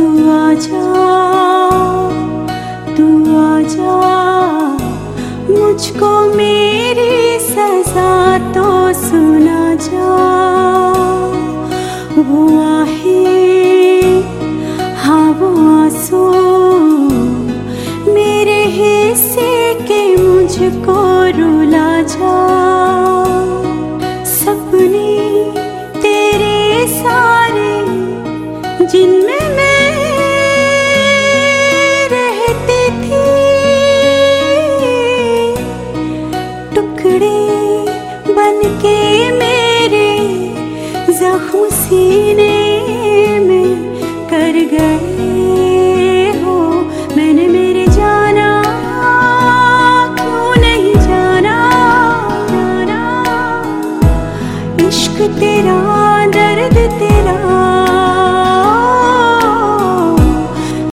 तू आजा, तू आजा, मुझको मेरी सजा तो सुना जा। वो आहें, हाँ वो आंसू मेरे हिस्से के मुझको रुला जा। सपने तेरे सारे जिनमें मैं रहती थी, टुकड़े बनके मेरे जख्म सीने में कर गए हो। मैंने मेरे जाना क्यों नहीं जाना, इश्क तेरा